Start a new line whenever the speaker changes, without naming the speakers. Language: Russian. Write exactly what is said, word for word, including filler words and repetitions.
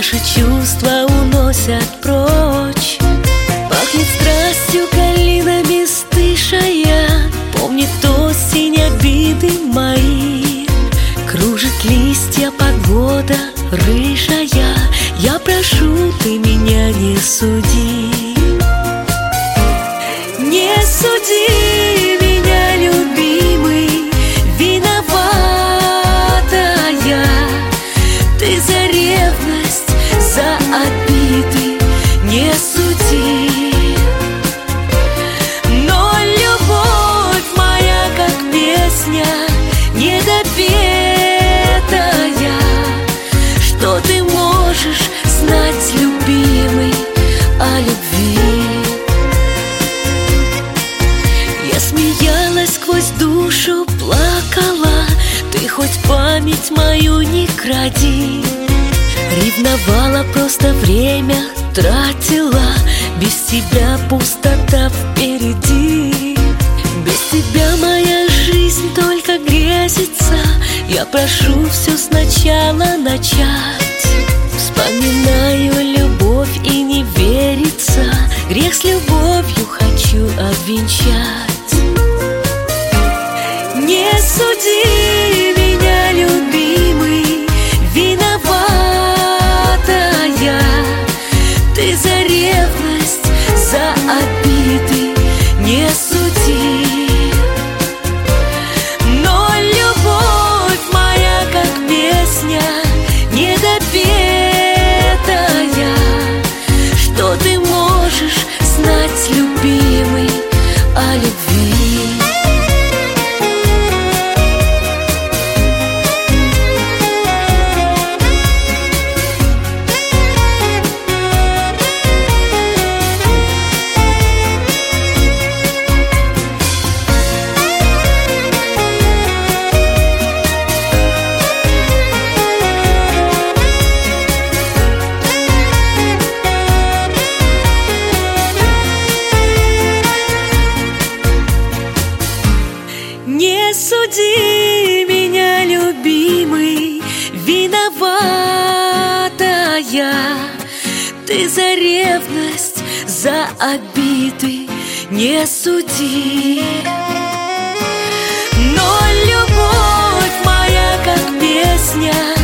Наши чувства уносят прочь. Пахнет страстью калинами стышая. Помнит осень обиды мои. Кружит листья погода рыжая. Я прошу, ты меня не суди. Не суди меня, любимый, виновата я. Ты за ревность, за обиды не суди. Но любовь моя, как песня недопетая. Что ты можешь знать, любимый, о любви? Я смеялась сквозь душу, плакала. Ты хоть память мою не кради. Ревновала, просто время тратила. Без тебя пустота впереди. Без тебя моя жизнь только грезится. Я прошу все сначала начать. Вспоминаю любовь и не верится. Грех с любовью хочу обвенчать. Не суди меня, любимый, виновата я. Ты за ревность, за обиды не суди. Но любовь моя, как песня недопетая. Что ты можешь знать, любимый, о любви? Не суди меня, любимый, виновата я. Ты за ревность, за обиды не суди. Но любовь моя, как песня